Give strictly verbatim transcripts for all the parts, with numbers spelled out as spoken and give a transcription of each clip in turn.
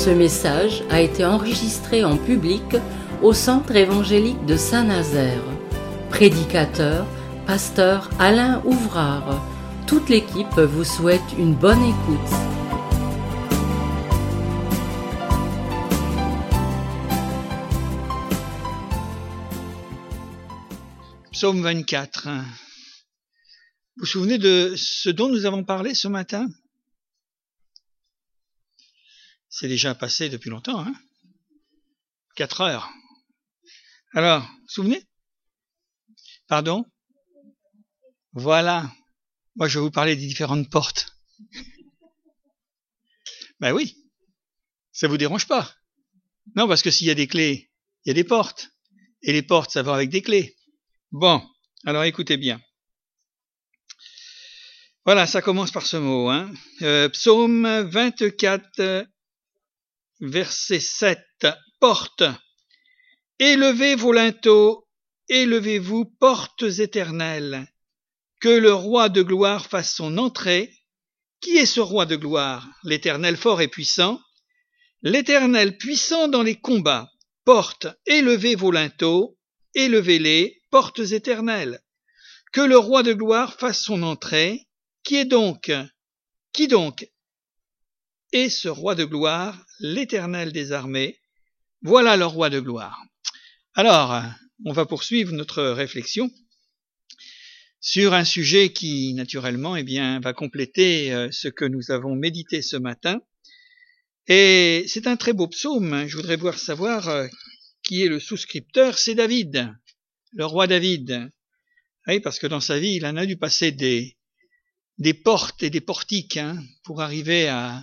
Ce message a été enregistré en public au Centre évangélique de Saint-Nazaire. Prédicateur, pasteur Alain Ouvrard. Toute l'équipe vous souhaite une bonne écoute. Psaume vingt-quatre. Vous vous souvenez de ce dont nous avons parlé ce matin? C'est déjà passé depuis longtemps, hein? Quatre heures. Alors, vous vous souvenez? Pardon? Voilà. Moi, je vais vous parler des différentes portes. Ben oui. Ça vous dérange pas? Non, parce que s'il y a des clés, il y a des portes. Et les portes, ça va avec des clés. Bon. Alors, écoutez bien. Voilà, ça commence par ce mot, hein. Euh, Psaume vingt-quatre, verset sept. Porte. Élevez vos linteaux, élevez-vous, portes éternelles. Que le roi de gloire fasse son entrée. Qui est ce roi de gloire? L'Éternel fort et puissant. L'Éternel puissant dans les combats. Porte, élevez vos linteaux, élevez-les, portes éternelles. Que le roi de gloire fasse son entrée. Qui est donc? Qui donc est ce roi de gloire? L'Éternel des armées. Voilà le roi de gloire. Alors, on va poursuivre notre réflexion sur un sujet qui, naturellement, eh bien, va compléter ce que nous avons médité ce matin. Et c'est un très beau psaume. Je voudrais voir savoir qui est le souscripteur. C'est David, le roi David. Oui, parce que dans sa vie, il en a dû passer des, des portes et des portiques hein, pour arriver à,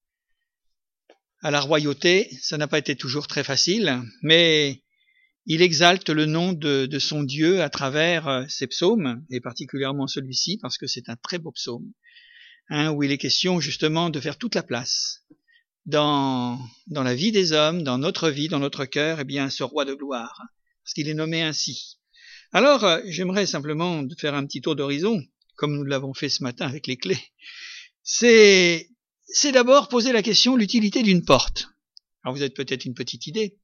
à la royauté. Ça n'a pas été toujours très facile, mais il exalte le nom de, de son Dieu à travers ses psaumes, et particulièrement celui-ci, parce que c'est un très beau psaume, hein, où il est question justement de faire toute la place dans, dans la vie des hommes, dans notre vie, dans notre cœur, eh bien, ce roi de gloire, parce qu'il est nommé ainsi. Alors, j'aimerais simplement faire un petit tour d'horizon, comme nous l'avons fait ce matin avec les clés. C'est, c'est d'abord poser la question, l'utilité d'une porte. Alors, vous avez peut-être une petite idée.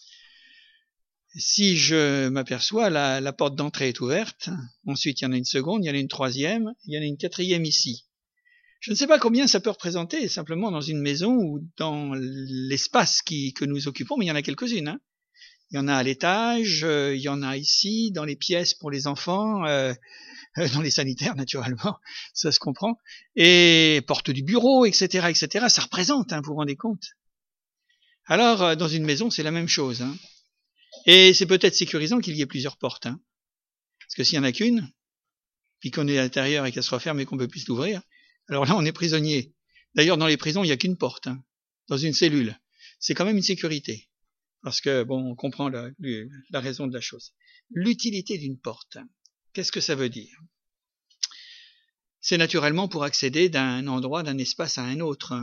Si je m'aperçois, la, la porte d'entrée est ouverte, ensuite il y en a une seconde, il y en a une troisième, il y en a une quatrième ici. Je ne sais pas combien ça peut représenter simplement dans une maison ou dans l'espace qui, que nous occupons, mais il y en a quelques-unes. Hein. Il y en a à l'étage, euh, il y en a ici, dans les pièces pour les enfants, euh, dans les sanitaires naturellement, ça se comprend, et porte du bureau, et cetera, et cetera. Ça représente, hein, vous vous rendez compte? Alors, dans une maison, c'est la même chose, hein. Et c'est peut-être sécurisant qu'il y ait plusieurs portes. Hein. Parce que s'il n'y en a qu'une, puis qu'on est à l'intérieur et qu'elle se referme et qu'on ne peut plus l'ouvrir, alors là, on est prisonnier. D'ailleurs, dans les prisons, il n'y a qu'une porte. Hein, dans une cellule. C'est quand même une sécurité. Parce que, bon, on comprend la, la raison de la chose. L'utilité d'une porte. Qu'est-ce que ça veut dire? C'est naturellement pour accéder d'un endroit, d'un espace à un autre.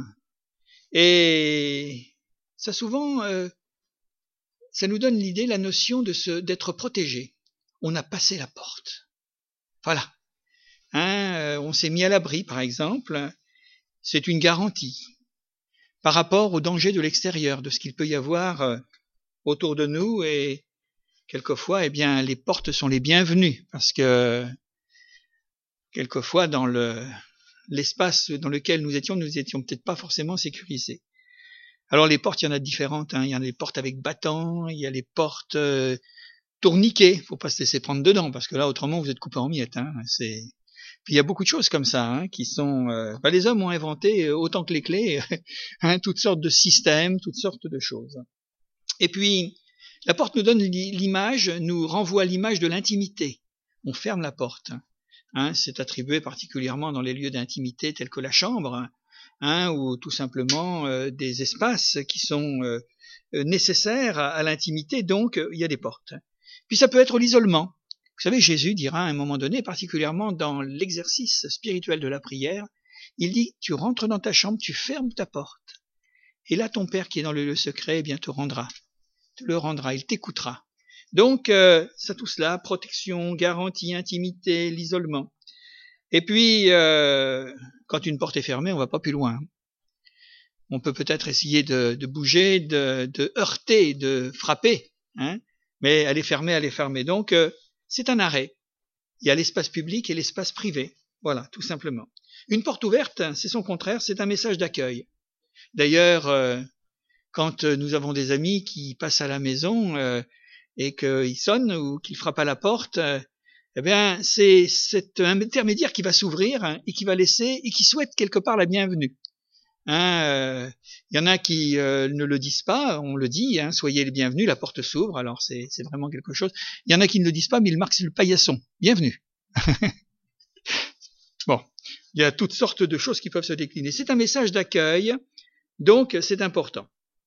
Et ça souvent... Euh, Ça nous donne l'idée, la notion de se, d'être protégé. On a passé la porte. Voilà. Hein, euh, on s'est mis à l'abri, par exemple. C'est une garantie par rapport au danger de l'extérieur, de ce qu'il peut y avoir euh, autour de nous. Et quelquefois, eh bien, les portes sont les bienvenues parce que quelquefois, dans le, l'espace dans lequel nous étions, nous étions peut-être pas forcément sécurisés. Alors les portes, il y en a différentes, hein. Il y en a des portes avec battants, il y a les portes euh, tourniquées, faut pas se laisser prendre dedans, parce que là autrement vous êtes coupé en miettes. Hein. C'est... Puis il y a beaucoup de choses comme ça, hein, qui sont... Euh... Bah, les hommes ont inventé, euh, autant que les clés, hein, toutes sortes de systèmes, toutes sortes de choses. Et puis, la porte nous donne l'image, nous renvoie à l'image de l'intimité. On ferme la porte. Hein. C'est attribué particulièrement dans les lieux d'intimité tels que la chambre, Hein, ou tout simplement euh, des espaces qui sont euh, nécessaires à, à l'intimité, donc euh, il y a des portes. Puis ça peut être l'isolement. Vous savez, Jésus dira à un moment donné, particulièrement dans l'exercice spirituel de la prière, il dit, tu rentres dans ta chambre, tu fermes ta porte, et là ton Père qui est dans le lieu secret, eh bien te rendra, te le rendra, il t'écoutera. Donc euh, ça tout cela, protection, garantie, intimité, l'isolement. Et puis, euh, quand une porte est fermée, on va pas plus loin. on peut peut-être essayer de, de bouger, de, de heurter, de frapper, hein, mais elle est fermée, elle est fermée. Donc, euh, c'est un arrêt. Il y a l'espace public et l'espace privé. Voilà, tout simplement. Une porte ouverte, c'est son contraire, c'est un message d'accueil. D'ailleurs, euh, quand nous avons des amis qui passent à la maison euh, et qu'ils sonnent ou qu'ils frappent à la porte, euh, eh bien, c'est, c'est un intermédiaire qui va s'ouvrir, hein, et qui va laisser et qui souhaite quelque part la bienvenue. Hein, euh, il y en a qui euh, ne le disent pas, on le dit, hein, soyez les bienvenus, la porte s'ouvre, alors c'est, c'est vraiment quelque chose. Il y en a qui ne le disent pas, mais ils marquent le paillasson, bienvenue. Bon, il y a toutes sortes de choses qui peuvent se décliner. C'est un message d'accueil, donc c'est important.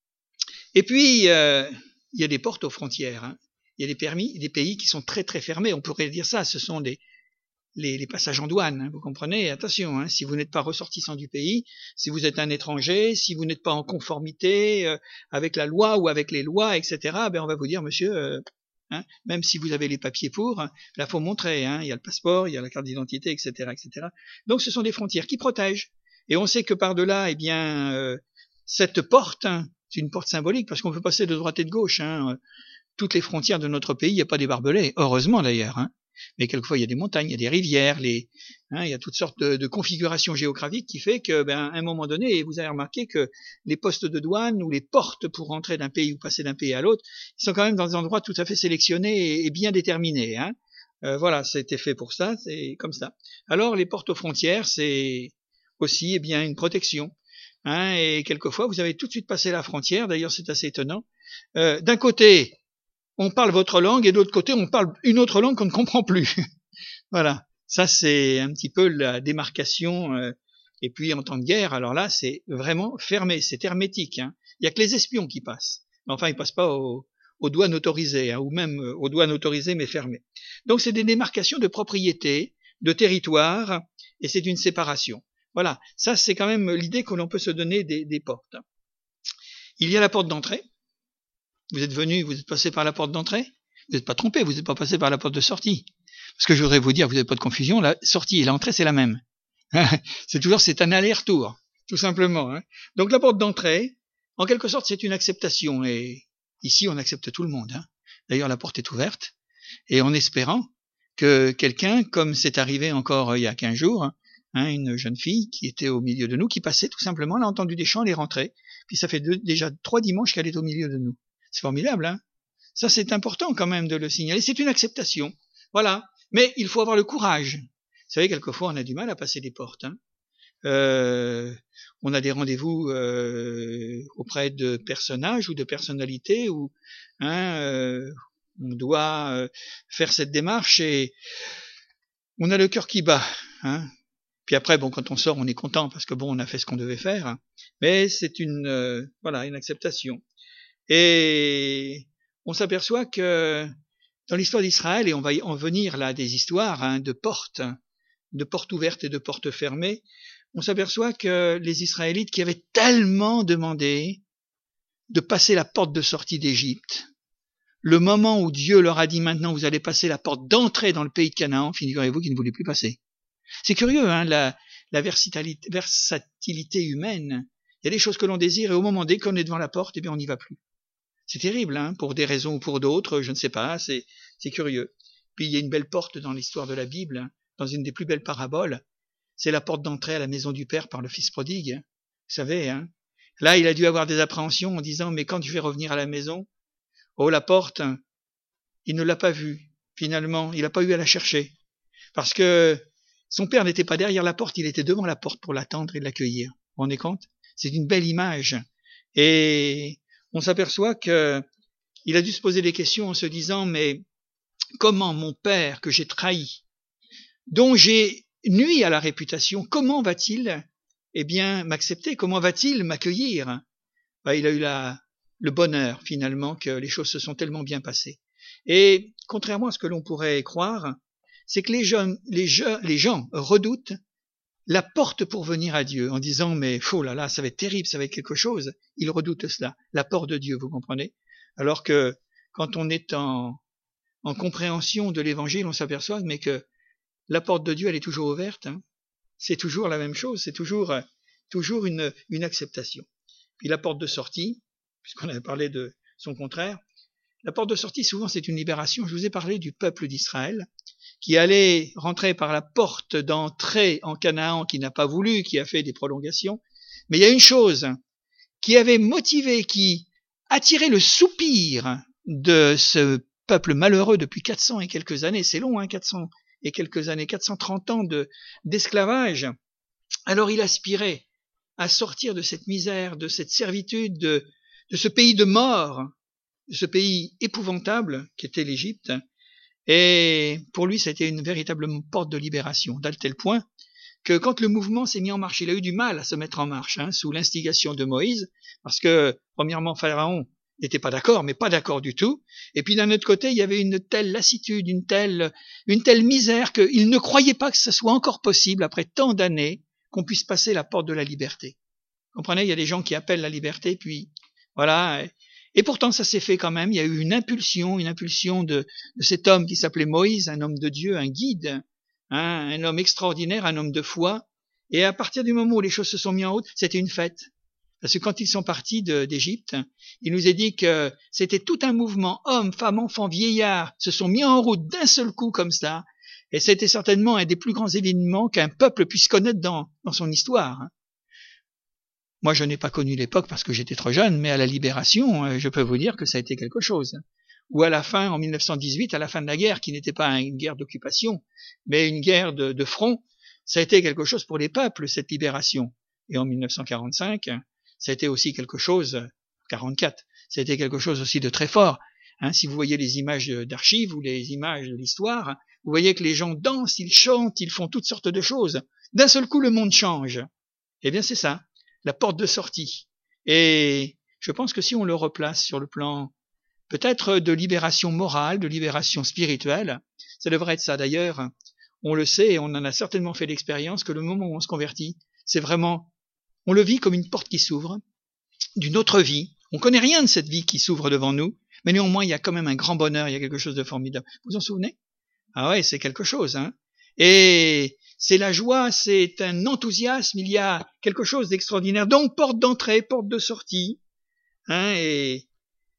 Et puis, euh, il y a des portes aux frontières, hein. Il y a des permis, des pays qui sont très très fermés, on pourrait dire ça, ce sont des Les, les passages en douane, hein, vous comprenez, attention, hein, si vous n'êtes pas ressortissant du pays, si vous êtes un étranger, si vous n'êtes pas en conformité euh, avec la loi ou avec les lois, et cetera, ben on va vous dire, monsieur, euh, hein, même si vous avez les papiers pour, là faut montrer, hein, il y a le passeport, il y a la carte d'identité, et cetera, et cetera. Donc ce sont des frontières qui protègent, et on sait que par-delà, eh bien, euh, cette porte, hein, c'est une porte symbolique parce qu'on peut passer de droite et de gauche, hein, toutes les frontières de notre pays, il n'y a pas des barbelés, heureusement d'ailleurs, hein. Mais quelquefois il y a des montagnes, il y a des rivières, les, hein, il y a toutes sortes de, de configurations géographiques qui fait que, ben, à un moment donné, vous avez remarqué que les postes de douane ou les portes pour rentrer d'un pays ou passer d'un pays à l'autre, ils sont quand même dans des endroits tout à fait sélectionnés et, et bien déterminés. Hein. Euh, voilà, c'était fait pour ça, c'est comme ça. Alors les portes aux frontières, c'est aussi, eh bien, une protection. Hein, et quelquefois, vous avez tout de suite passé la frontière. D'ailleurs, c'est assez étonnant. Euh, d'un côté, on parle votre langue et de l'autre côté, on parle une autre langue qu'on ne comprend plus. Voilà, ça c'est un petit peu la démarcation. Euh, et puis en temps de guerre, alors là, c'est vraiment fermé, c'est hermétique. Hein. Il y a que les espions qui passent. Enfin, ils passent pas aux, aux douanes autorisées, hein, ou même aux douanes autorisées mais fermées. Donc c'est des démarcations de propriété, de territoire, et c'est une séparation. Voilà, ça c'est quand même l'idée que l'on peut se donner des, des portes. Il y a la porte d'entrée. Vous êtes venu, vous êtes passé par la porte d'entrée, vous n'êtes pas trompé, vous n'êtes pas passé par la porte de sortie. Parce que je voudrais vous dire, vous n'avez pas de confusion, la sortie et l'entrée c'est la même. C'est toujours, c'est un aller-retour, tout simplement. Hein. Donc la porte d'entrée, en quelque sorte, c'est une acceptation. Et ici, on accepte tout le monde. Hein. D'ailleurs, la porte est ouverte. Et en espérant que quelqu'un, comme c'est arrivé encore il y a quinze jours, hein, une jeune fille qui était au milieu de nous, qui passait tout simplement, elle a entendu des chants, elle est rentrée. Puis ça fait deux, déjà trois dimanches qu'elle est au milieu de nous. C'est formidable, hein. Ça, c'est important quand même de le signaler. C'est une acceptation. Voilà. Mais il faut avoir le courage. Vous savez, quelquefois, on a du mal à passer des portes. Hein. Euh, on a des rendez-vous euh, auprès de personnages ou de personnalités où hein, euh, on doit euh, faire cette démarche et on a le cœur qui bat. Hein. Puis après, bon, quand on sort, on est content parce que bon, on a fait ce qu'on devait faire. Hein. Mais c'est une, euh, voilà, une acceptation. Et on s'aperçoit que dans l'histoire d'Israël, et on va y en venir là des histoires hein, de portes, de portes ouvertes et de portes fermées, on s'aperçoit que les Israélites qui avaient tellement demandé de passer la porte de sortie d'Égypte, le moment où Dieu leur a dit maintenant vous allez passer la porte d'entrée dans le pays de Canaan, figurez-vous qu'ils ne voulaient plus passer. C'est curieux, hein, la, la versatilité, versatilité humaine. Il y a des choses que l'on désire et au moment dès qu'on est devant la porte, eh bien on n'y va plus. C'est terrible, hein, pour des raisons ou pour d'autres, je ne sais pas, c'est, c'est curieux. Puis il y a une belle porte dans l'histoire de la Bible, hein, dans une des plus belles paraboles, c'est la porte d'entrée à la maison du Père par le Fils prodigue. Vous savez, hein. Là, il a dû avoir des appréhensions en disant, mais quand je vais revenir à la maison, oh, la porte, il ne l'a pas vue. Finalement, il n'a pas eu à la chercher. Parce que son père n'était pas derrière la porte, il était devant la porte pour l'attendre et l'accueillir. Vous vous rendez compte? C'est une belle image. Et on s'aperçoit que il a dû se poser des questions en se disant, mais comment mon père que j'ai trahi, dont j'ai nui à la réputation, comment va-t-il, eh bien, m'accepter? Comment va-t-il m'accueillir? Ben, il a eu la, le bonheur, finalement, que les choses se sont tellement bien passées. Et, contrairement à ce que l'on pourrait croire, c'est que les jeunes, les, jeux, les gens redoutent la porte pour venir à Dieu, en disant, mais, oh là là, ça va être terrible, ça va être quelque chose. Ils redoutent cela, la porte de Dieu, vous comprenez? Alors que, quand on est en, en compréhension de l'évangile, on s'aperçoit, mais que la porte de Dieu, elle est toujours ouverte, hein. C'est toujours la même chose, c'est toujours, toujours une, une acceptation. Puis la porte de sortie, puisqu'on avait parlé de son contraire, la porte de sortie, souvent, c'est une libération. Je vous ai parlé du peuple d'Israël, qui allait rentrer par la porte d'entrée en Canaan, qui n'a pas voulu, qui a fait des prolongations. Mais il y a une chose qui avait motivé, qui attirait le soupir de ce peuple malheureux depuis quatre cents et quelques années. C'est long, hein, quatre cents et quelques années, quatre cent trente ans de, d'esclavage. Alors il aspirait à sortir de cette misère, de cette servitude, de, de ce pays de mort, de ce pays épouvantable qu'était l'Égypte. Et pour lui, c'était une véritable porte de libération, d'à tel point que quand le mouvement s'est mis en marche, il a eu du mal à se mettre en marche, hein, sous l'instigation de Moïse, parce que, premièrement, Pharaon n'était pas d'accord, mais pas d'accord du tout. Et puis d'un autre côté, il y avait une telle lassitude, une telle, une telle misère qu'il ne croyait pas que ce soit encore possible, après tant d'années, qu'on puisse passer la porte de la liberté. Vous comprenez, il y a des gens qui appellent la liberté, puis voilà. Et pourtant, ça s'est fait quand même. Il y a eu une impulsion, une impulsion de, de cet homme qui s'appelait Moïse, un homme de Dieu, un guide, hein, un homme extraordinaire, un homme de foi. Et à partir du moment où les choses se sont mises en route, c'était une fête. Parce que quand ils sont partis de, d'Égypte, il nous est dit que c'était tout un mouvement, hommes, femmes, enfants, vieillards, se sont mis en route d'un seul coup comme ça. Et c'était certainement un des plus grands événements qu'un peuple puisse connaître dans, dans son histoire. Moi, je n'ai pas connu l'époque parce que j'étais trop jeune, mais à la Libération, je peux vous dire que ça a été quelque chose. Ou à la fin, en mille neuf cent dix-huit, à la fin de la guerre, qui n'était pas une guerre d'occupation, mais une guerre de, de front, ça a été quelque chose pour les peuples, cette libération. Et en mille neuf cent quarante-cinq, ça a été aussi quelque chose, quarante-quatre, ça a été quelque chose aussi de très fort. Hein, si vous voyez les images d'archives ou les images de l'histoire, vous voyez que les gens dansent, ils chantent, ils font toutes sortes de choses. D'un seul coup, le monde change. Eh bien, c'est ça, la porte de sortie. Et je pense que si on le replace sur le plan peut-être de libération morale, de libération spirituelle, ça devrait être ça. D'ailleurs, on le sait et on en a certainement fait l'expérience que le moment où on se convertit, c'est vraiment, on le vit comme une porte qui s'ouvre d'une autre vie. On connaît rien de cette vie qui s'ouvre devant nous, mais néanmoins, il y a quand même un grand bonheur, il y a quelque chose de formidable. Vous vous en souvenez? Ah ouais, c'est quelque chose, hein. Et c'est la joie, c'est un enthousiasme, il y a quelque chose d'extraordinaire. Donc, porte d'entrée, porte de sortie, hein, et, et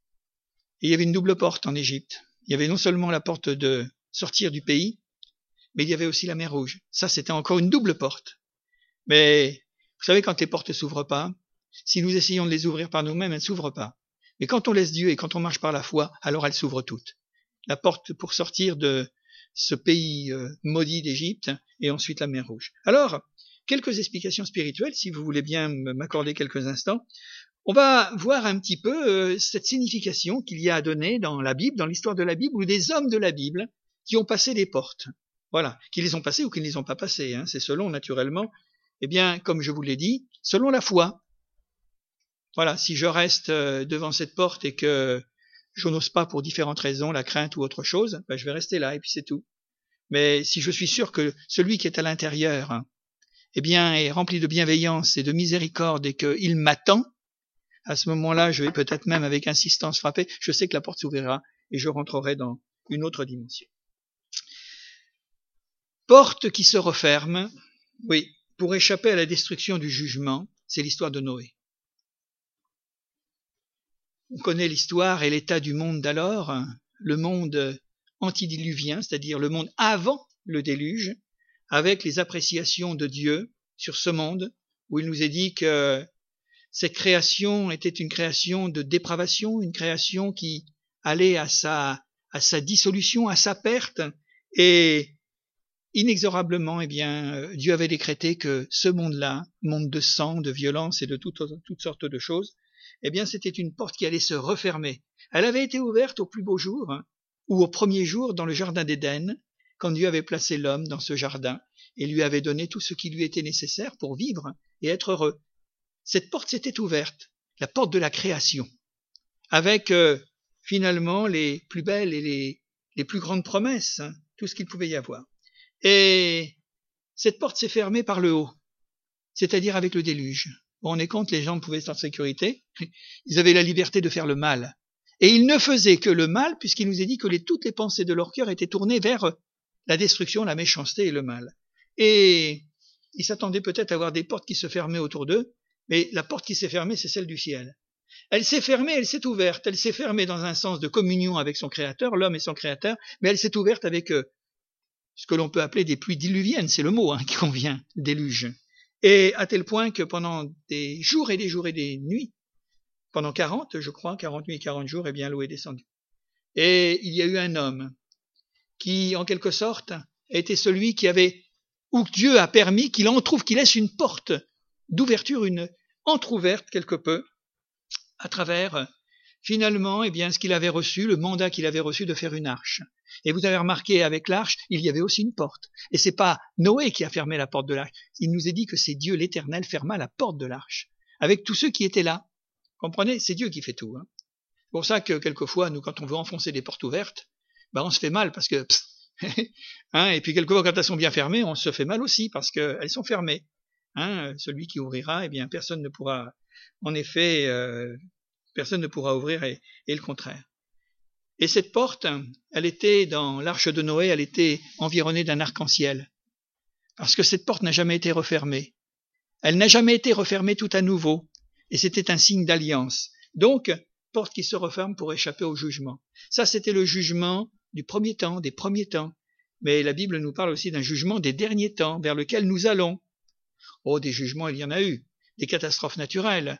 il y avait une double porte en Égypte. Il y avait non seulement la porte de sortir du pays, mais il y avait aussi la mer Rouge. Ça, c'était encore une double porte. Mais, vous savez, quand les portes ne s'ouvrent pas, si nous essayons de les ouvrir par nous-mêmes, elles ne s'ouvrent pas. Mais quand on laisse Dieu et quand on marche par la foi, alors elles s'ouvrent toutes. La porte pour sortir de ce pays euh, maudit d'Égypte, et ensuite la mer Rouge. Alors, quelques explications spirituelles, si vous voulez bien m'accorder quelques instants. On va voir un petit peu euh, cette signification qu'il y a à donner dans la Bible, dans l'histoire de la Bible, ou des hommes de la Bible qui ont passé les portes. Voilà, qui les ont passées ou qui ne les ont pas passées. Hein. C'est selon, naturellement, eh bien, comme je vous l'ai dit, selon la foi. Voilà, si je reste euh, devant cette porte et que je n'ose pas pour différentes raisons, la crainte ou autre chose, ben je vais rester là et puis c'est tout. Mais si je suis sûr que celui qui est à l'intérieur, eh bien, est rempli de bienveillance et de miséricorde et qu'il m'attend, à ce moment-là, je vais peut-être même avec insistance frapper, je sais que la porte s'ouvrira et je rentrerai dans une autre dimension. Porte qui se referme, oui, pour échapper à la destruction du jugement, c'est l'histoire de Noé. On connaît l'histoire et l'état du monde d'alors, le monde antidiluvien, c'est-à-dire le monde avant le déluge, avec les appréciations de Dieu sur ce monde, où il nous est dit que cette création était une création de dépravation, une création qui allait à sa, à sa dissolution, à sa perte, et inexorablement, eh bien, Dieu avait décrété que ce monde-là, monde de sang, de violence et de toutes, toutes sortes de choses, eh bien, c'était une porte qui allait se refermer. Elle avait été ouverte au plus beau jour, hein, ou au premier jour dans le jardin d'Éden, quand Dieu avait placé l'homme dans ce jardin et lui avait donné tout ce qui lui était nécessaire pour vivre et être heureux. Cette porte s'était ouverte, la porte de la création, avec euh, finalement les plus belles et les, les plus grandes promesses, hein, tout ce qu'il pouvait y avoir. Et cette porte s'est fermée par le haut, c'est-à-dire avec le déluge. On est compte, les gens pouvaient être en sécurité, ils avaient la liberté de faire le mal. Et ils ne faisaient que le mal, puisqu'il nous est dit que les, toutes les pensées de leur cœur étaient tournées vers la destruction, la méchanceté et le mal. Et ils s'attendaient peut-être à avoir des portes qui se fermaient autour d'eux, Mais la porte qui s'est fermée, c'est celle du ciel. Elle s'est fermée, elle s'est ouverte. Elle s'est fermée dans un sens de communion avec son Créateur, l'homme et son Créateur, mais elle s'est ouverte avec euh, ce que l'on peut appeler des pluies diluviennes, c'est le mot hein, qui convient, déluge. Et à tel point que pendant des jours et des jours et des nuits, pendant quarante, je crois, quarante nuits, quarante jours, eh bien l'eau est descendue. Et il y a eu un homme qui, en quelque sorte, a été celui qui avait, ou Dieu a permis qu'il entrouvre, qu'il laisse une porte d'ouverture, une entrouverte quelque peu, à travers, finalement, eh bien, ce qu'il avait reçu, le mandat qu'il avait reçu de faire une arche. Et vous avez remarqué, avec l'arche, il y avait aussi une porte. Et c'est pas Noé qui a fermé la porte de l'arche. Il nous est dit que c'est Dieu l'Éternel ferma la porte de l'arche. Avec tous ceux qui étaient là. Comprenez? C'est Dieu qui fait tout. Hein. C'est pour ça que, quelquefois, nous, quand on veut enfoncer des portes ouvertes, ben, on se fait mal parce que, pff, hein, et puis quelquefois, quand elles sont bien fermées, on se fait mal aussi parce qu'elles sont fermées. Hein, celui qui ouvrira, eh bien, personne ne pourra, en effet, euh, personne ne pourra ouvrir et, et le contraire. Et cette porte, elle était dans l'arche de Noé, elle était environnée d'un arc-en-ciel. Parce que cette porte n'a jamais été refermée. Elle n'a jamais été refermée tout à nouveau. Et c'était un signe d'alliance. Donc, porte qui se referme pour échapper au jugement. Ça, c'était le jugement du premier temps, des premiers temps. Mais la Bible nous parle aussi d'un jugement des derniers temps, vers lequel nous allons. Oh, des jugements, il y en a eu. Des catastrophes naturelles.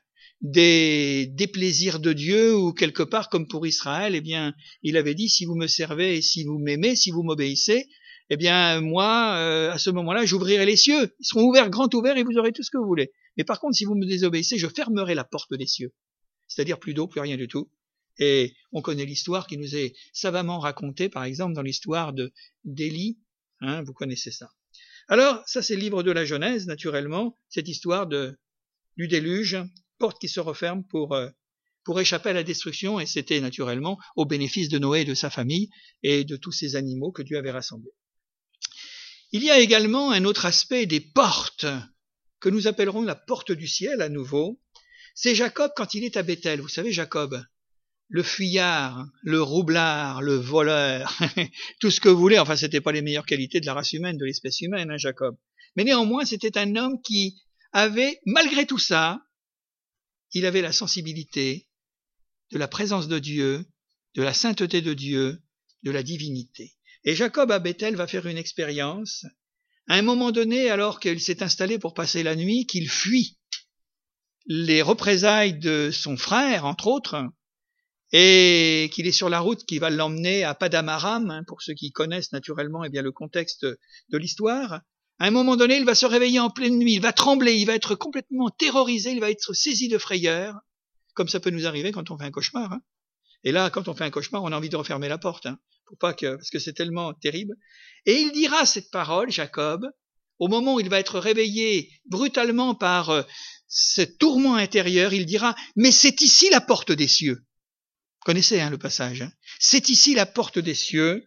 Des déplaisirs de Dieu, ou quelque part, comme pour Israël, eh bien, il avait dit, si vous me servez et si vous m'aimez, si vous m'obéissez, eh bien, moi, euh, à ce moment-là, j'ouvrirai les cieux. Ils seront ouverts, grand ouverts, et vous aurez tout ce que vous voulez. Mais par contre, si vous me désobéissez, je fermerai la porte des cieux. C'est-à-dire plus d'eau, plus rien du tout. Et on connaît l'histoire qui nous est savamment racontée, par exemple, dans l'histoire de d'Élie. Hein, vous connaissez ça. Alors, ça, c'est le livre de la Genèse, naturellement, cette histoire de, du déluge, porte qui se referme pour, euh, pour échapper à la destruction, et c'était naturellement au bénéfice de Noé et de sa famille, et de tous ces animaux que Dieu avait rassemblés. Il y a également un autre aspect des portes, que nous appellerons la porte du ciel à nouveau. C'est Jacob quand il est à Béthel. Vous savez, Jacob, le fuyard, le roublard, le voleur, tout ce que vous voulez. Enfin, c'était pas les meilleures qualités de la race humaine, de l'espèce humaine, hein, Jacob. Mais néanmoins, c'était un homme qui avait, malgré tout ça, il avait la sensibilité de la présence de Dieu, de la sainteté de Dieu, de la divinité. Et Jacob à Béthel va faire une expérience. À un moment donné, alors qu'il s'est installé pour passer la nuit, qu'il fuit les représailles de son frère, entre autres, et qu'il est sur la route qui va l'emmener à Padam-Aram, hein, pour ceux qui connaissent naturellement eh bien, le contexte de l'histoire. À un moment donné, il va se réveiller en pleine nuit, il va trembler, il va être complètement terrorisé, il va être saisi de frayeur, comme ça peut nous arriver quand on fait un cauchemar. Hein. Et là, quand on fait un cauchemar, on a envie de refermer la porte, hein, pour pas que, parce que c'est tellement terrible. Et il dira cette parole, Jacob, au moment où il va être réveillé brutalement par euh, ce tourment intérieur, il dira « Mais c'est ici la porte des cieux ». Vous connaissez hein, le passage. Hein. C'est ici la porte des cieux.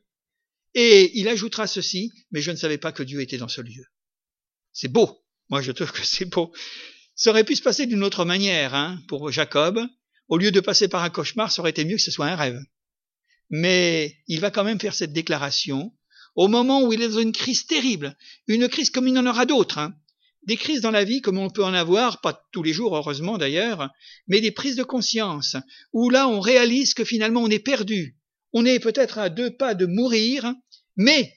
Et il ajoutera ceci, mais je ne savais pas que Dieu était dans ce lieu. C'est beau. Moi, je trouve que c'est beau. Ça aurait pu se passer d'une autre manière hein, pour Jacob. Au lieu de passer par un cauchemar, ça aurait été mieux que ce soit un rêve. Mais il va quand même faire cette déclaration au moment où il est dans une crise terrible, une crise comme il en aura d'autres. Hein. Des crises dans la vie comme on peut en avoir, pas tous les jours heureusement d'ailleurs, mais des prises de conscience, où là on réalise que finalement on est perdu. On est peut-être à deux pas de mourir, mais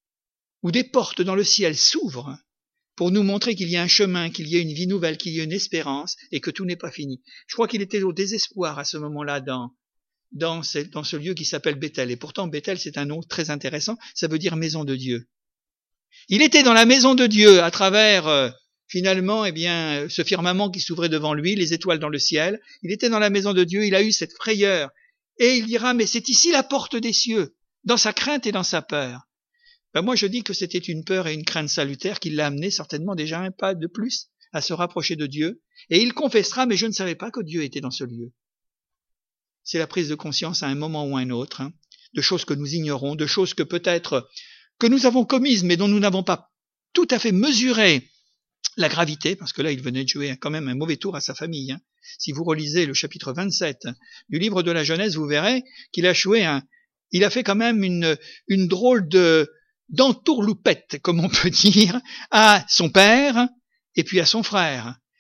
où des portes dans le ciel s'ouvrent pour nous montrer qu'il y a un chemin, qu'il y a une vie nouvelle, qu'il y a une espérance et que tout n'est pas fini. Je crois qu'il était au désespoir à ce moment-là dans, dans, ce, dans ce lieu qui s'appelle Béthel. Et pourtant Béthel c'est un nom très intéressant, ça veut dire maison de Dieu. Il était dans la maison de Dieu à travers euh, finalement eh bien, ce firmament qui s'ouvrait devant lui, les étoiles dans le ciel. Il était dans la maison de Dieu, il a eu cette frayeur. Et il dira, mais c'est ici la porte des cieux, dans sa crainte et dans sa peur. Ben moi je dis que c'était une peur et une crainte salutaire qui l'a amené certainement déjà un pas de plus à se rapprocher de Dieu. Et il confessera, mais je ne savais pas que Dieu était dans ce lieu. C'est la prise de conscience à un moment ou à un autre, hein, de choses que nous ignorons, de choses que peut-être que nous avons commises, mais dont nous n'avons pas tout à fait mesuré la gravité, parce que là il venait de jouer quand même un mauvais tour à sa famille. Hein. Si vous relisez le chapitre vingt-sept du livre de la Genèse, vous verrez qu'il a joué un, il a fait quand même une, une drôle de, d'entourloupette, comme on peut dire, à son père et puis à son frère.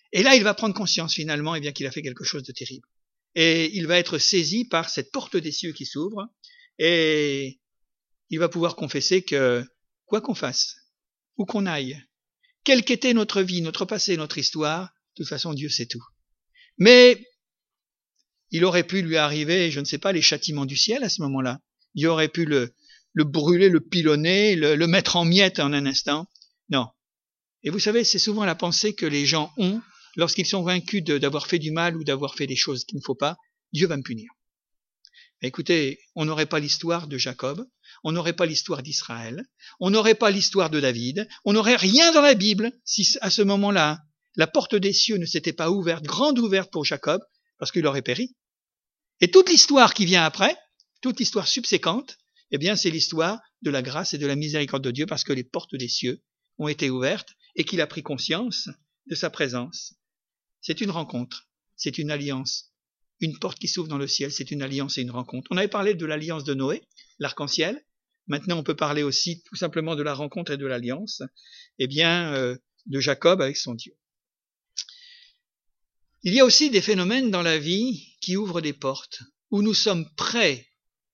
Et là, il va prendre conscience finalement eh bien, qu'il a fait quelque chose de terrible. Et il va être saisi par cette porte des cieux qui s'ouvre, et il va pouvoir confesser que, quoi qu'on fasse, où qu'on aille, quelle qu'était notre vie, notre passé, notre histoire, de toute façon, Dieu sait tout. Mais il aurait pu lui arriver, je ne sais pas, les châtiments du ciel à ce moment-là. Il aurait pu le, le brûler, le pilonner, le, le mettre en miettes en un instant. Non. Et vous savez, c'est souvent la pensée que les gens ont lorsqu'ils sont vaincus de, d'avoir fait du mal ou d'avoir fait des choses qu'il ne faut pas. Dieu va me punir. Mais écoutez, on n'aurait pas l'histoire de Jacob, on n'aurait pas l'histoire d'Israël, on n'aurait pas l'histoire de David, on n'aurait rien dans la Bible si à ce moment-là, la porte des cieux ne s'était pas ouverte, grande ouverte pour Jacob, parce qu'il aurait péri. Et toute l'histoire qui vient après, toute l'histoire subséquente, eh bien c'est l'histoire de la grâce et de la miséricorde de Dieu, parce que les portes des cieux ont été ouvertes et qu'il a pris conscience de sa présence. C'est une rencontre, c'est une alliance. Une porte qui s'ouvre dans le ciel, c'est une alliance et une rencontre. On avait parlé de l'alliance de Noé, l'arc-en-ciel. Maintenant, on peut parler aussi tout simplement de la rencontre et de l'alliance, eh bien, euh, de Jacob avec son Dieu. Il y a aussi des phénomènes dans la vie qui ouvrent des portes, où nous sommes prêts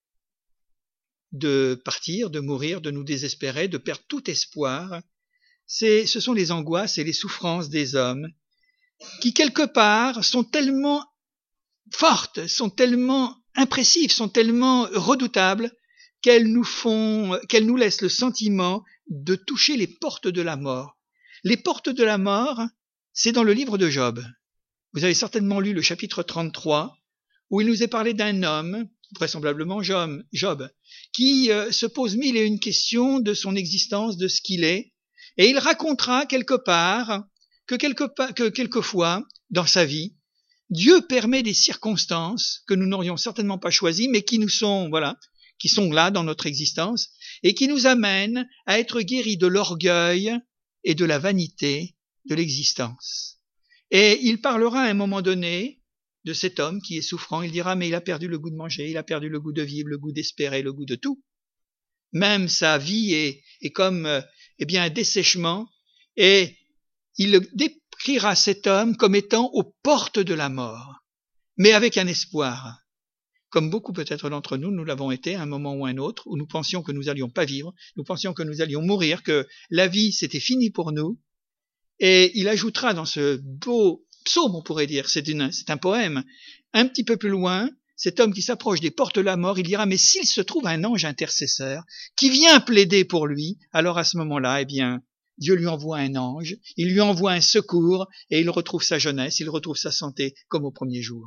de partir, de mourir, de nous désespérer, de perdre tout espoir. C'est, ce sont les angoisses et les souffrances des hommes qui, quelque part, sont tellement fortes, sont tellement impressives, sont tellement redoutables qu'elles nous font, qu'elles nous laissent le sentiment de toucher les portes de la mort. Les portes de la mort, c'est dans le livre de Job. Vous avez certainement lu le chapitre trente-trois, où il nous est parlé d'un homme, vraisemblablement Job, Job qui euh, se pose mille et une questions de son existence, de ce qu'il est, et il racontera quelque part que, quelque pa- que quelquefois, dans sa vie, Dieu permet des circonstances que nous n'aurions certainement pas choisies, mais qui nous sont, voilà, qui sont là dans notre existence, et qui nous amènent à être guéris de l'orgueil et de la vanité de l'existence. Et il parlera à un moment donné de cet homme qui est souffrant. Il dira, mais il a perdu le goût de manger, il a perdu le goût de vivre, le goût d'espérer, le goût de tout. Même sa vie est, est comme euh, eh bien, un dessèchement, et il décrira cet homme comme étant aux portes de la mort, mais avec un espoir. Comme beaucoup peut-être d'entre nous, nous l'avons été à un moment ou un autre, où nous pensions que nous allions pas vivre, nous pensions que nous allions mourir, que la vie c'était fini pour nous. Et il ajoutera dans ce beau psaume, on pourrait dire, c'est, une, c'est un poème, un petit peu plus loin, cet homme qui s'approche des portes de la mort, il dira, mais s'il se trouve un ange intercesseur qui vient plaider pour lui, alors à ce moment-là, eh bien, Dieu lui envoie un ange, il lui envoie un secours, et il retrouve sa jeunesse, il retrouve sa santé comme au premier jour.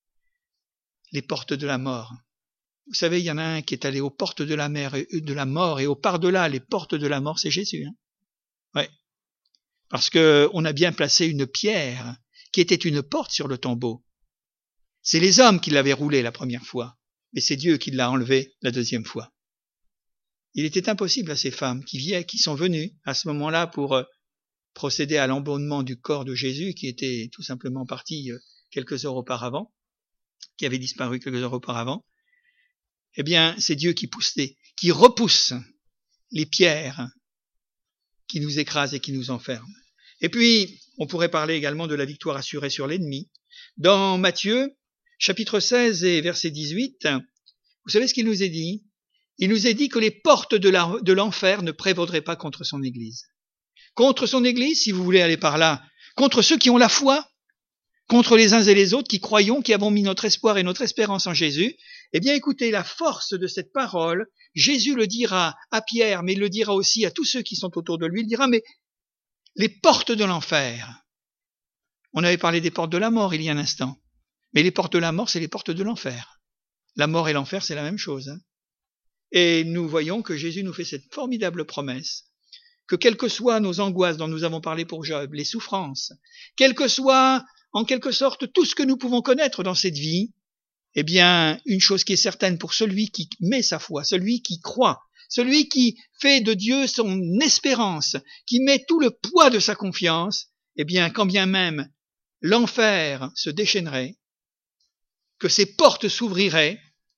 Les portes de la mort. Vous savez, il y en a un qui est allé aux portes de la mer, de la mort, et au par-delà les portes de la mort, c'est Jésus. Hein, ouais. Parce que on a bien placé une pierre qui était une porte sur le tombeau. C'est les hommes qui l'avaient roulé la première fois, mais c'est Dieu qui l'a enlevé la deuxième fois. Il était impossible à ces femmes qui viennent, qui sont venues à ce moment-là pour euh, procéder à l'embaumement du corps de Jésus, qui était tout simplement parti euh, quelques heures auparavant, qui avait disparu quelques heures auparavant. Eh bien, c'est Dieu qui pousse, les, qui repousse les pierres qui nous écrasent et qui nous enferment. Et puis, on pourrait parler également de la victoire assurée sur l'ennemi. Dans Matthieu, chapitre seize et verset dix-huit, vous savez ce qu'il nous est dit? Il nous est dit que les portes de, la, de l'enfer ne prévaudraient pas contre son Église. Contre son Église, si vous voulez aller par là, contre ceux qui ont la foi, contre les uns et les autres qui croyons, qui avons mis notre espoir et notre espérance en Jésus, eh bien écoutez, la force de cette parole, Jésus le dira à Pierre, mais il le dira aussi à tous ceux qui sont autour de lui, il dira, mais les portes de l'enfer, on avait parlé des portes de la mort il y a un instant, mais les portes de la mort, c'est les portes de l'enfer. La mort et l'enfer, c'est la même chose. Hein. Et nous voyons que Jésus nous fait cette formidable promesse, que quelles que soient nos angoisses dont nous avons parlé pour Job, les souffrances, quelles que soient en quelque sorte tout ce que nous pouvons connaître dans cette vie, eh bien, une chose qui est certaine pour celui qui met sa foi, celui qui croit, celui qui fait de Dieu son espérance, qui met tout le poids de sa confiance, eh bien, quand bien même l'enfer se déchaînerait, que ses portes s'ouvriraient,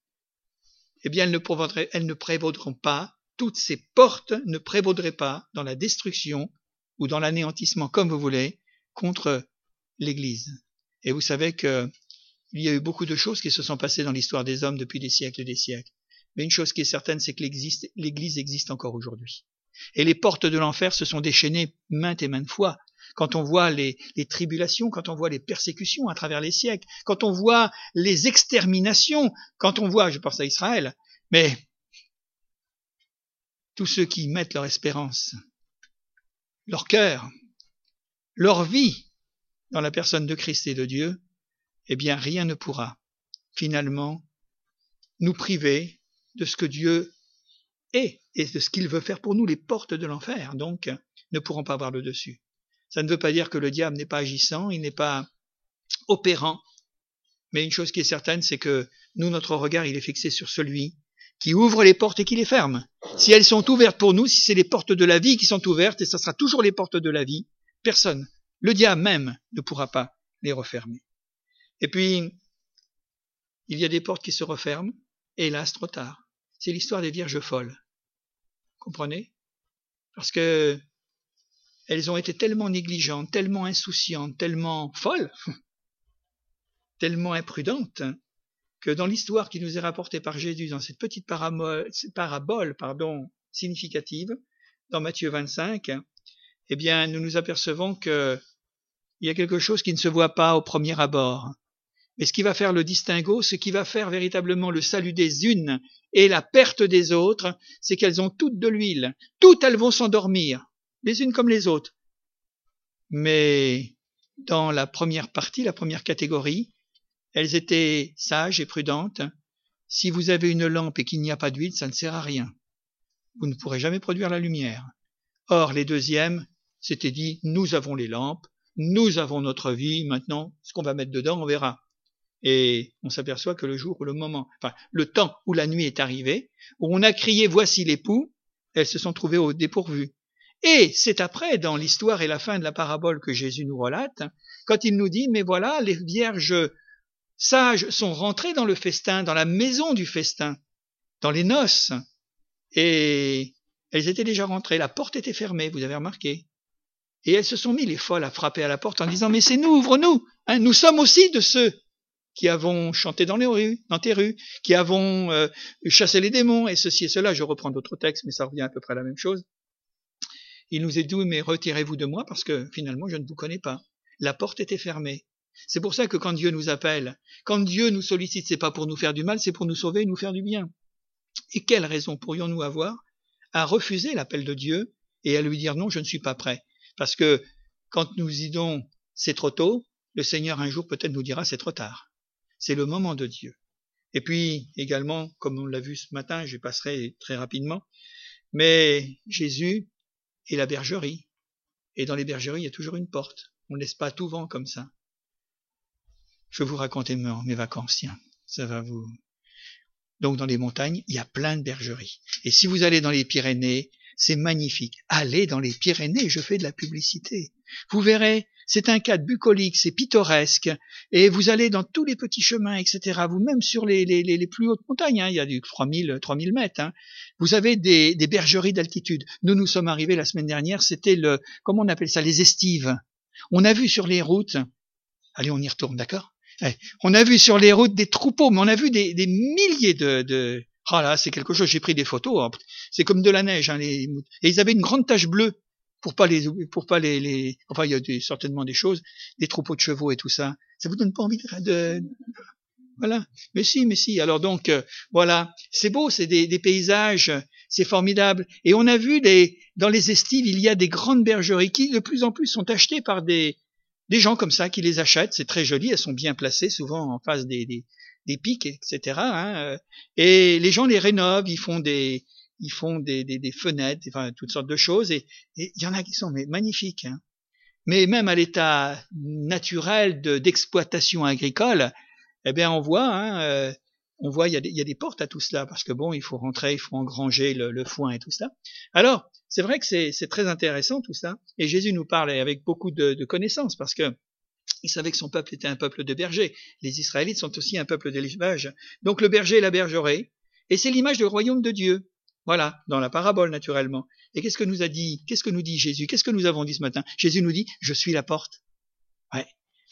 eh bien, elles ne prévaudraient, elles ne prévaudront pas, toutes ces portes ne prévaudraient pas dans la destruction ou dans l'anéantissement, comme vous voulez, contre l'Église. Et vous savez que il y a eu beaucoup de choses qui se sont passées dans l'histoire des hommes depuis des siècles et des siècles. Mais une chose qui est certaine, c'est que l'Église, l'Église existe encore aujourd'hui. Et les portes de l'enfer se sont déchaînées maintes et maintes fois. Quand on voit les, les tribulations, quand on voit les persécutions à travers les siècles, quand on voit les exterminations, quand on voit, je pense à Israël, mais tous ceux qui mettent leur espérance, leur cœur, leur vie dans la personne de Christ et de Dieu, eh bien rien ne pourra finalement nous priver de ce que Dieu est et de ce qu'il veut faire pour nous. Les portes de l'enfer, donc, ne pourront pas avoir le dessus. Ça ne veut pas dire que le diable n'est pas agissant, il n'est pas opérant, mais une chose qui est certaine, c'est que nous, notre regard, il est fixé sur celui qui ouvre les portes et qui les ferme. Si elles sont ouvertes pour nous, si c'est les portes de la vie qui sont ouvertes, et ça sera toujours les portes de la vie, personne, le diable même, ne pourra pas les refermer. Et puis, il y a des portes qui se referment, et hélas, trop tard. C'est l'histoire des vierges folles. Comprenez? Parce que elles ont été tellement négligentes, tellement insouciantes, tellement folles, tellement imprudentes, que dans l'histoire qui nous est rapportée par Jésus, dans cette petite parabole, parabole pardon, significative, dans Matthieu vingt-cinq, eh bien, nous nous apercevons que il y a quelque chose qui ne se voit pas au premier abord. Mais ce qui va faire le distinguo, ce qui va faire véritablement le salut des unes et la perte des autres, c'est qu'elles ont toutes de l'huile. Toutes elles vont s'endormir, les unes comme les autres. Mais dans la première partie, la première catégorie, elles étaient sages et prudentes. Si vous avez une lampe et qu'il n'y a pas d'huile, ça ne sert à rien. Vous ne pourrez jamais produire la lumière. Or, les deuxièmes s'étaient dit, nous avons les lampes, nous avons notre vie, maintenant, ce qu'on va mettre dedans, on verra. Et on s'aperçoit que le jour ou le moment, enfin, le temps où la nuit est arrivée, où on a crié, voici l'époux, elles se sont trouvées au dépourvu. Et c'est après, dans l'histoire et la fin de la parabole que Jésus nous relate, quand il nous dit, mais voilà, les vierges sages sont rentrées dans le festin, dans la maison du festin, dans les noces, et elles étaient déjà rentrées, la porte était fermée, vous avez remarqué. Et elles se sont mis, les folles, à frapper à la porte en disant, mais c'est nous, ouvre-nous, hein, nous sommes aussi de ceux qui avons chanté dans les rues, dans tes rues, qui avons euh, chassé les démons, et ceci et cela. Je reprends d'autres textes, mais ça revient à peu près à la même chose. Il nous est dit, mais retirez-vous de moi, parce que finalement, je ne vous connais pas. La porte était fermée. C'est pour ça que quand Dieu nous appelle, quand Dieu nous sollicite, c'est pas pour nous faire du mal, c'est pour nous sauver et nous faire du bien. Et quelle raison pourrions-nous avoir à refuser l'appel de Dieu et à lui dire non, je ne suis pas prêt? Parce que quand nous disons c'est trop tôt, le Seigneur un jour peut-être nous dira c'est trop tard. C'est le moment de Dieu. Et puis également, comme on l'a vu ce matin, je passerai très rapidement, mais Jésus est la bergerie. Et dans les bergeries, il y a toujours une porte. On ne laisse pas tout vent comme ça. Je vais vous raconter mes vacances, tiens, ça va vous... Donc dans les montagnes, il y a plein de bergeries. Et si vous allez dans les Pyrénées, c'est magnifique. Allez dans les Pyrénées, je fais de la publicité. Vous verrez, c'est un cadre bucolique, c'est pittoresque, et vous allez dans tous les petits chemins, et cetera. Vous, même sur les, les, les plus hautes montagnes, hein, il y a du trois mille mètres, hein, vous avez des, des bergeries d'altitude. Nous, nous sommes arrivés la semaine dernière, c'était le, comment on appelle ça, les estives. On a vu sur les routes, allez, on y retourne, d'accord? Ouais, on a vu sur les routes des troupeaux, mais on a vu des, des milliers de, de... Ah là, c'est quelque chose, j'ai pris des photos, hein. C'est comme de la neige, hein, les... et ils avaient une grande tache bleue, pour pas les, pour pas les, les... enfin, il y a des, certainement des choses, des troupeaux de chevaux et tout ça. Ça vous donne pas envie de, de... voilà. Mais si, mais si. Alors donc, euh, voilà. C'est beau, c'est des, des paysages, c'est formidable. Et on a vu des, dans les estives, il y a des grandes bergeries qui, de plus en plus, sont achetées par des, des gens comme ça qui les achètent. C'est très joli, elles sont bien placées, souvent en face des, des, des pics, et cetera. Hein. Et les gens les rénovent, ils font des, ils font des, des, des fenêtres, enfin toutes sortes de choses. Et il y en a qui sont mais magnifiques. Hein. Mais même à l'état naturel de, d'exploitation agricole, eh bien on voit, hein, euh, on voit, il y a des, il y a des portes à tout cela parce que bon, il faut rentrer, il faut engranger le, le foin et tout ça. Alors c'est vrai que c'est, c'est très intéressant tout ça. Et Jésus nous parle avec beaucoup de, de connaissances parce que il savait que son peuple était un peuple de bergers. Les Israélites sont aussi un peuple d'élevage. Donc le berger et la bergeraie, et c'est l'image du royaume de Dieu. Voilà, dans la parabole naturellement. Et qu'est-ce que nous a dit, qu'est-ce que nous dit Jésus, qu'est-ce que nous avons dit ce matin? Jésus nous dit, je suis la porte. Ouais.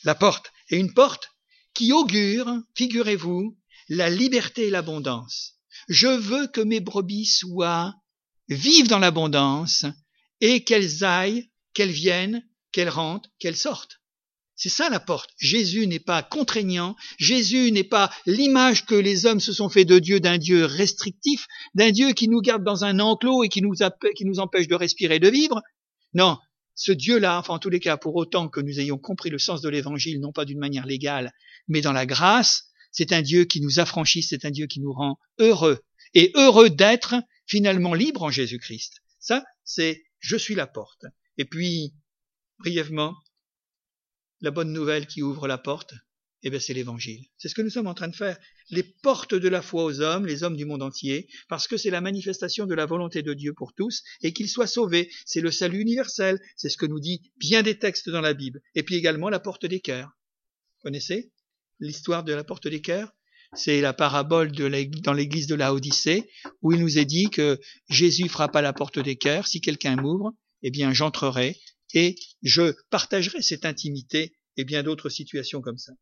La porte est une porte qui augure, figurez-vous, la liberté et l'abondance. Je veux que mes brebis soient, vivent dans l'abondance et qu'elles aillent, qu'elles viennent, qu'elles rentrent, qu'elles sortent. C'est ça la porte. Jésus n'est pas contraignant, Jésus n'est pas l'image que les hommes se sont fait de Dieu, d'un Dieu restrictif, d'un Dieu qui nous garde dans un enclos et qui nous, qui nous empêche de respirer et de vivre. Non, ce Dieu-là, enfin en tous les cas, pour autant que nous ayons compris le sens de l'évangile, non pas d'une manière légale, mais dans la grâce, c'est un Dieu qui nous affranchit, c'est un Dieu qui nous rend heureux, et heureux d'être finalement libres en Jésus-Christ. Ça, c'est « je suis la porte ». Et puis, brièvement, la bonne nouvelle qui ouvre la porte, eh bien c'est l'évangile. C'est ce que nous sommes en train de faire. Les portes de la foi aux hommes, les hommes du monde entier, parce que c'est la manifestation de la volonté de Dieu pour tous, et qu'ils soient sauvés. C'est le salut universel. C'est ce que nous dit bien des textes dans la Bible. Et puis également la porte des cœurs. Vous connaissez l'histoire de la porte des cœurs? C'est la parabole de la, dans l'église de Laodicée, où il nous est dit que Jésus frappe à la porte des cœurs. Si quelqu'un m'ouvre, eh bien j'entrerai et je partagerai cette intimité et bien d'autres situations comme ça.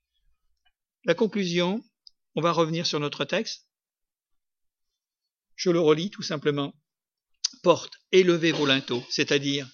La conclusion, on va revenir sur notre texte. Je le relis tout simplement. Porte, élevez vos linteaux, c'est-à-dire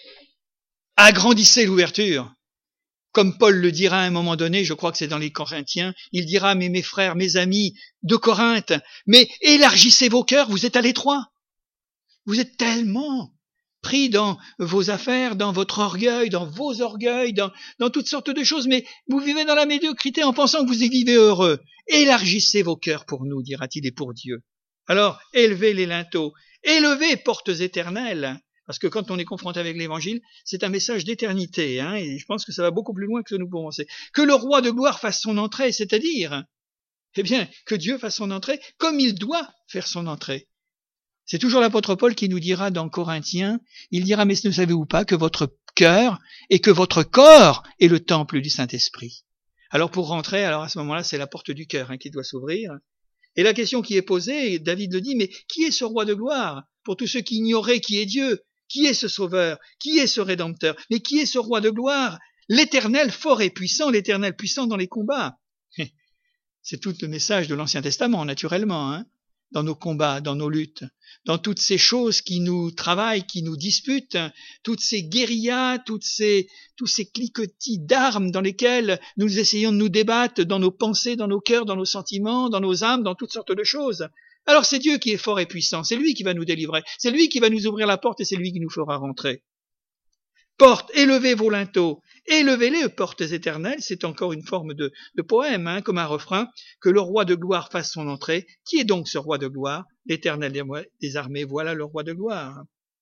agrandissez l'ouverture. Comme Paul le dira à un moment donné, je crois que c'est dans les Corinthiens, il dira, mais mes frères, mes amis de Corinthe, mais élargissez vos cœurs, vous êtes à l'étroit. Vous êtes tellement pris dans vos affaires, dans votre orgueil, dans vos orgueils, dans, dans toutes sortes de choses, mais vous vivez dans la médiocrité en pensant que vous y vivez heureux. Élargissez vos cœurs pour nous, dira-t-il, et pour Dieu. Alors, élevez les linteaux, élevez portes éternelles, parce que quand on est confronté avec l'évangile, c'est un message d'éternité, hein, et je pense que ça va beaucoup plus loin que ce que nous pouvons penser. Que le roi de gloire fasse son entrée, c'est-à-dire, eh bien, que Dieu fasse son entrée comme il doit faire son entrée. C'est toujours l'apôtre Paul qui nous dira dans Corinthiens, il dira, mais ne savez-vous pas que votre cœur et que votre corps est le temple du Saint-Esprit? Alors pour rentrer, alors à ce moment-là, c'est la porte du cœur hein, qui doit s'ouvrir. Et la question qui est posée, David le dit, mais qui est ce roi de gloire? Pour tous ceux qui ignoraient qui est Dieu, qui est ce sauveur? Qui est ce rédempteur? Mais qui est ce roi de gloire? L'Éternel fort et puissant, l'Éternel puissant dans les combats. C'est tout le message de l'Ancien Testament, naturellement, hein. Dans nos combats, dans nos luttes, dans toutes ces choses qui nous travaillent, qui nous disputent, toutes ces guérillas, toutes ces, tous ces cliquetis d'armes dans lesquels nous essayons de nous débattre dans nos pensées, dans nos cœurs, dans nos sentiments, dans nos âmes, dans toutes sortes de choses. Alors c'est Dieu qui est fort et puissant, c'est lui qui va nous délivrer, c'est lui qui va nous ouvrir la porte et c'est lui qui nous fera rentrer. Porte, élevez vos linteaux, élevez-les, portes éternelles, c'est encore une forme de, de poème, hein, comme un refrain, que le roi de gloire fasse son entrée. Qui est donc ce roi de gloire? L'Éternel des armées, voilà le roi de gloire.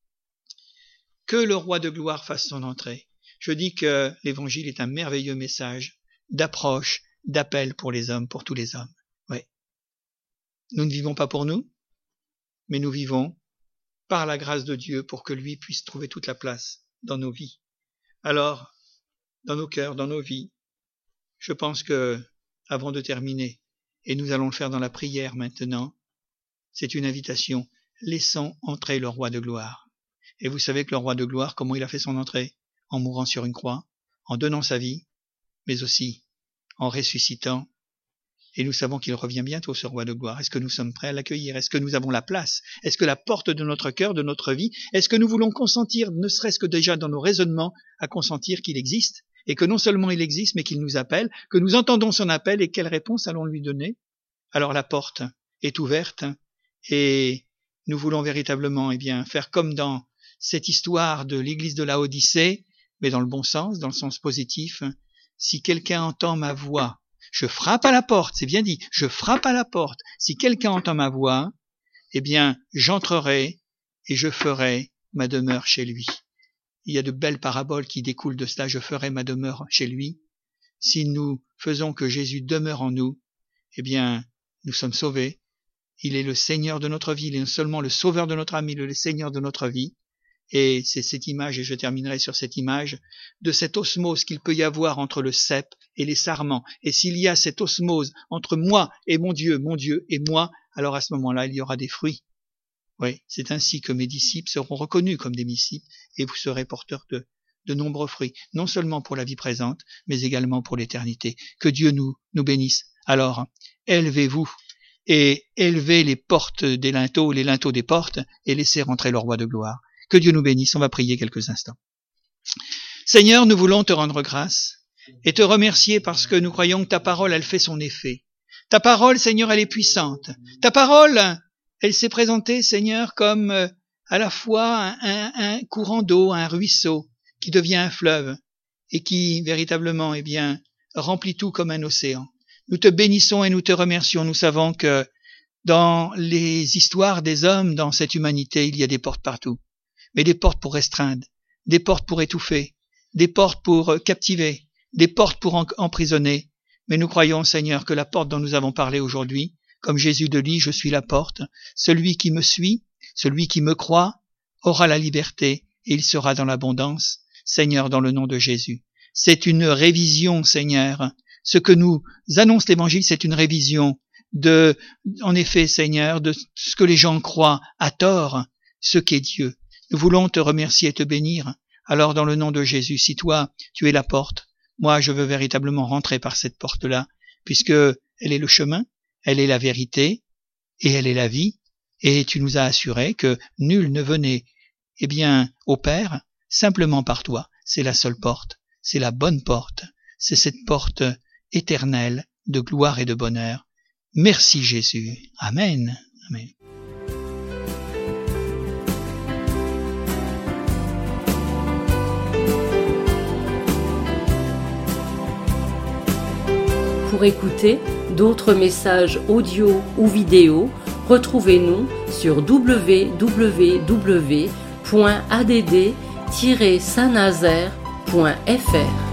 Que le roi de gloire fasse son entrée. Je dis que l'évangile est un merveilleux message d'approche, d'appel pour les hommes, pour tous les hommes. Oui. Nous ne vivons pas pour nous, mais nous vivons par la grâce de Dieu pour que lui puisse trouver toute la place dans nos vies. Alors, dans nos cœurs, dans nos vies, je pense que, avant de terminer, et nous allons le faire dans la prière maintenant, c'est une invitation. Laissons entrer le roi de gloire. Et vous savez que le roi de gloire, comment il a fait son entrée? En mourant sur une croix, en donnant sa vie, mais aussi en ressuscitant. Et nous savons qu'il revient bientôt, ce roi de gloire. Est-ce que nous sommes prêts à l'accueillir? Est-ce que nous avons la place? Est-ce que la porte de notre cœur, de notre vie, est-ce que nous voulons consentir, ne serait-ce que déjà dans nos raisonnements, à consentir qu'il existe? Et que non seulement il existe, mais qu'il nous appelle, que nous entendons son appel et quelle réponse allons lui donner? Alors la porte est ouverte et nous voulons véritablement eh bien, faire comme dans cette histoire de l'église de Laodicée, mais dans le bon sens, dans le sens positif. Si quelqu'un entend ma voix, je frappe à la porte, c'est bien dit, je frappe à la porte. Si quelqu'un entend ma voix, eh bien, j'entrerai et je ferai ma demeure chez lui. Il y a de belles paraboles qui découlent de cela, je ferai ma demeure chez lui. Si nous faisons que Jésus demeure en nous, eh bien, nous sommes sauvés. Il est le Seigneur de notre vie, il est non seulement le Sauveur de notre âme, il est le Seigneur de notre vie. Et c'est cette image, et je terminerai sur cette image, de cette osmose qu'il peut y avoir entre le cep et les sarments. Et s'il y a cette osmose entre moi et mon Dieu, mon Dieu et moi, alors à ce moment-là, il y aura des fruits. Oui, c'est ainsi que mes disciples seront reconnus comme des disciples, et vous serez porteurs de, de nombreux fruits, non seulement pour la vie présente, mais également pour l'éternité. Que Dieu nous, nous bénisse. Alors, élevez-vous et élevez les portes des linteaux, les linteaux des portes, et laissez rentrer le roi de gloire. Que Dieu nous bénisse. On va prier quelques instants. Seigneur, nous voulons te rendre grâce et te remercier parce que nous croyons que ta parole, elle fait son effet. Ta parole, Seigneur, elle est puissante. Ta parole, elle s'est présentée, Seigneur, comme euh, à la fois un, un, un courant d'eau, un ruisseau qui devient un fleuve et qui, véritablement, eh bien, remplit tout comme un océan. Nous te bénissons et nous te remercions. Nous savons que dans les histoires des hommes, dans cette humanité, il y a des portes partout. Mais des portes pour restreindre, des portes pour étouffer, des portes pour captiver, des portes pour emprisonner. Mais nous croyons, Seigneur, que la porte dont nous avons parlé aujourd'hui, comme Jésus le dit, je suis la porte, celui qui me suit, celui qui me croit, aura la liberté et il sera dans l'abondance. Seigneur, dans le nom de Jésus. C'est une révision, Seigneur. Ce que nous annonce l'Évangile, c'est une révision de, en effet, Seigneur, de ce que les gens croient à tort, ce qu'est Dieu. Nous voulons te remercier et te bénir. Alors, dans le nom de Jésus, si toi, tu es la porte, moi, je veux véritablement rentrer par cette porte-là, puisque elle est le chemin, elle est la vérité, et elle est la vie, et tu nous as assuré que nul ne venait, eh bien, au Père, simplement par toi. C'est la seule porte, c'est la bonne porte, c'est cette porte éternelle de gloire et de bonheur. Merci Jésus. Amen. Amen. Pour écouter d'autres messages audio ou vidéo, retrouvez-nous sur w w w point a d d tiret saint nazaire point f r.